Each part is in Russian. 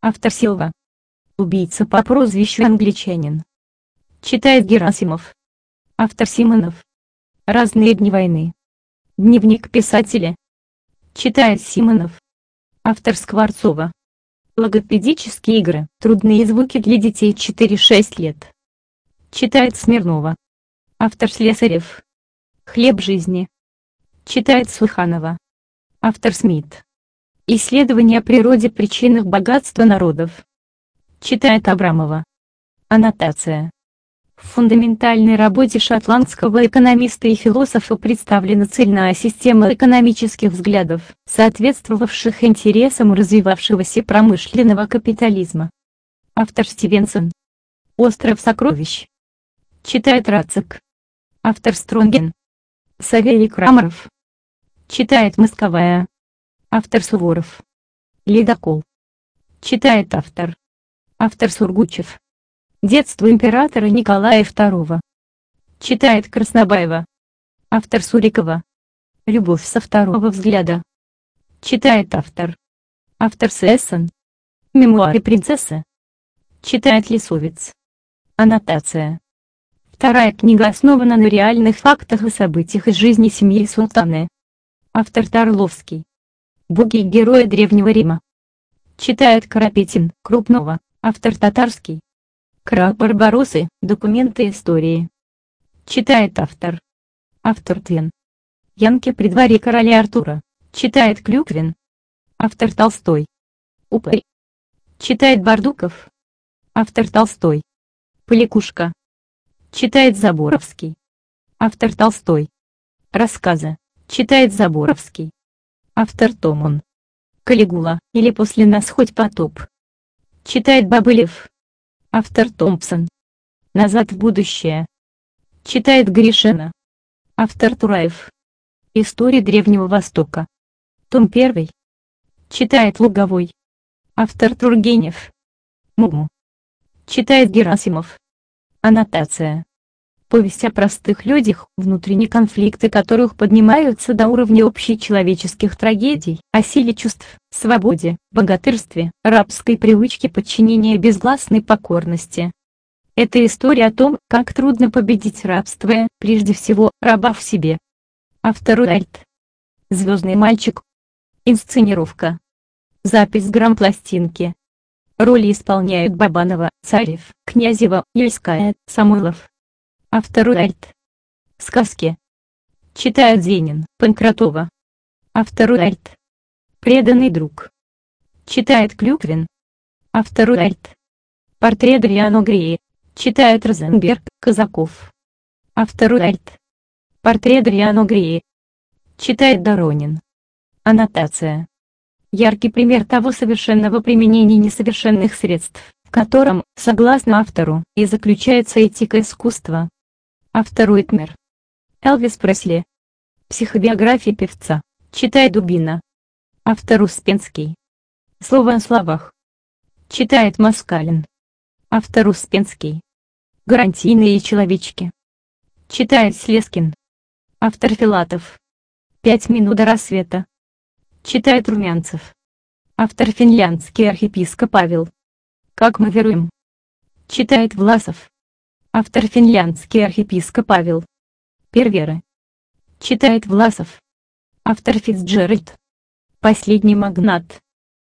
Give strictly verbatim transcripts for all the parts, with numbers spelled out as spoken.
Автор Силва. Убийца по прозвищу Англичанин. Читает Герасимов. Автор Симонов. Разные дни войны. Дневник писателя. Читает Симонов. Автор Скворцова. Логопедические игры. Трудные звуки для детей четыре-шесть лет. Читает Смирнова. Автор Слесарев. Хлеб жизни. Читает Суханова. Автор Смит. Исследование о природе, причинах богатства народов. Читает Абрамова. Аннотация. В фундаментальной работе шотландского экономиста и философа представлена цельная система экономических взглядов, соответствовавших интересам развивавшегося промышленного капитализма. Автор Стивенсон. Остров сокровищ. Читает Рацик. Автор Стронген. Савелий Крамаров. Читает Московая. Автор Суворов. Ледокол. Читает автор. Автор Сургучев. Детство императора Николая второго. Читает Краснобаева. Автор Сурикова. Любовь со второго взгляда. Читает автор. Автор Сессон. Мемуары принцессы. Читает Лисовец. Аннотация. Вторая книга основана на реальных фактах и событиях из жизни семьи Султаны. Автор Тарловский. Боги и герои Древнего Рима. Читает Карапетин, Крупнова. Автор Татарский. Крах Барбароссы. Документы истории. Читает автор. Автор Твен. Янки при дворе короля Артура. Читает Клюквин. Автор Толстой. Упырь. Читает Бардуков. Автор Толстой. Полякушка. Читает Заборовский. Автор Толстой. Рассказы. Читает Заборовский. Автор Томон. Калигула, или после нас хоть потоп. Читает Бабылев. Автор Томпсон. Назад в будущее. Читает Гришина. Автор Тураев. История Древнего Востока. Том первый. Читает Луговой. Автор Тургенев. Муму. Читает Герасимов. Аннотация. Повесть о простых людях, внутренние конфликты которых поднимаются до уровня общечеловеческих трагедий, о силе чувств, свободе, богатырстве, рабской привычке подчинения безгласной покорности. Это история о том, как трудно победить рабство, прежде всего, раба в себе. Автор Уальт. Звездный мальчик. Инсценировка. Запись грампластинки. Роли исполняют Бабанова, Царев, Князева, Ильская, Самойлов. Автор Уальт. Сказки. Читает Зенин, Панкратова. Автор Уальт. Преданный друг. Читает Клюквин. Автор Уальт. Портрет Риано Греи. Читает Розенберг, Казаков. Автор Уальт. Портрет Риано Греи. Читает Доронин. Аннотация. Яркий пример того совершенного применения несовершенных средств, в котором, согласно автору, и заключается этика искусства. Автор Уитмер. Элвис Пресли. Психобиография певца. Читает Дубина. Автор Успенский. Слово о словах. Читает Москалин. Автор Успенский. Гарантийные человечки. Читает Слескин. Автор Филатов. Пять минут до рассвета. Читает Румянцев. Автор Финляндский архиепископ Павел. Как мы веруем. Читает Власов. Автор Финляндский архиепископ Павел. Перверы. Читает Власов. Автор Фицджеральд. Последний магнат.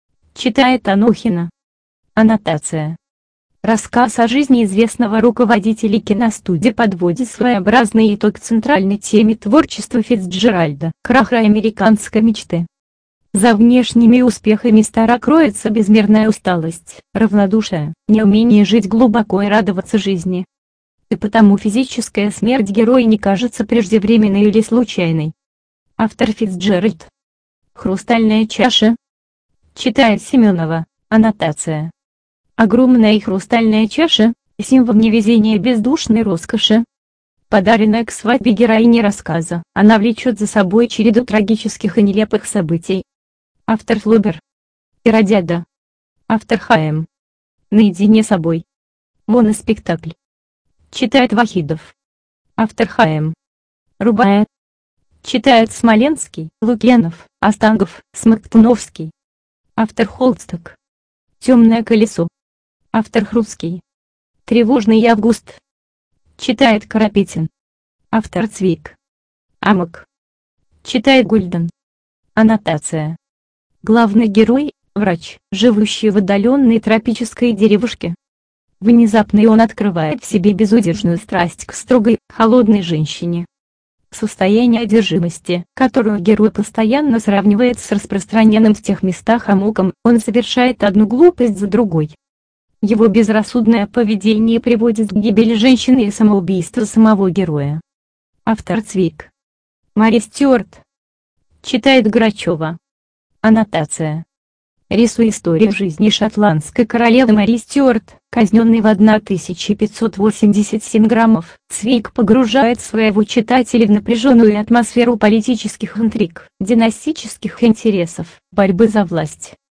Читает Анохина. Аннотация. Рассказ о жизни известного руководителя киностудии подводит своеобразный итог центральной теме творчества Фицджеральда, краха американской мечты. За внешними успехами стара кроется безмерная усталость, равнодушие, неумение жить глубоко и радоваться жизни. И потому физическая смерть героя не кажется преждевременной или случайной. Автор Фицджеральд. Хрустальная чаша. Читает Семенова. Аннотация. Огромная хрустальная чаша – символ невезения и бездушной роскоши. Подаренная к свадьбе героине рассказа, она влечет за собой череду трагических и нелепых событий. Автор Флобер. Иродиада. Автор Хаим. Наедине с собой. Моноспектакль. Читает Вахидов. Автор Хаим. Рубая. Читает Смоленский, Лукьянов, Остангов, Смоктуновский. Автор Холсток. Темное колесо. Автор Хруцкий. Тревожный август. Читает Карапетин. Автор Цвик. Амок. Читает Гульден. Аннотация. Главный герой – врач, живущий в отдаленной тропической деревушке. Внезапно он открывает в себе безудержную страсть к строгой, холодной женщине. Состояние одержимости, которое герой постоянно сравнивает с распространенным в тех местах амоком, он совершает одну глупость за другой. Его безрассудное поведение приводит к гибели женщины и самоубийству самого героя. Автор Цвик. Мари Стюарт. Читает Грачева. Аннотация. Рисуя историю жизни шотландской королевы Мари Стюарт, казненной в тысяча пятьсот восемьдесят семь граммов, Цвик погружает своего читателя в напряженную атмосферу политических интриг, династических интересов, борьбы за власть.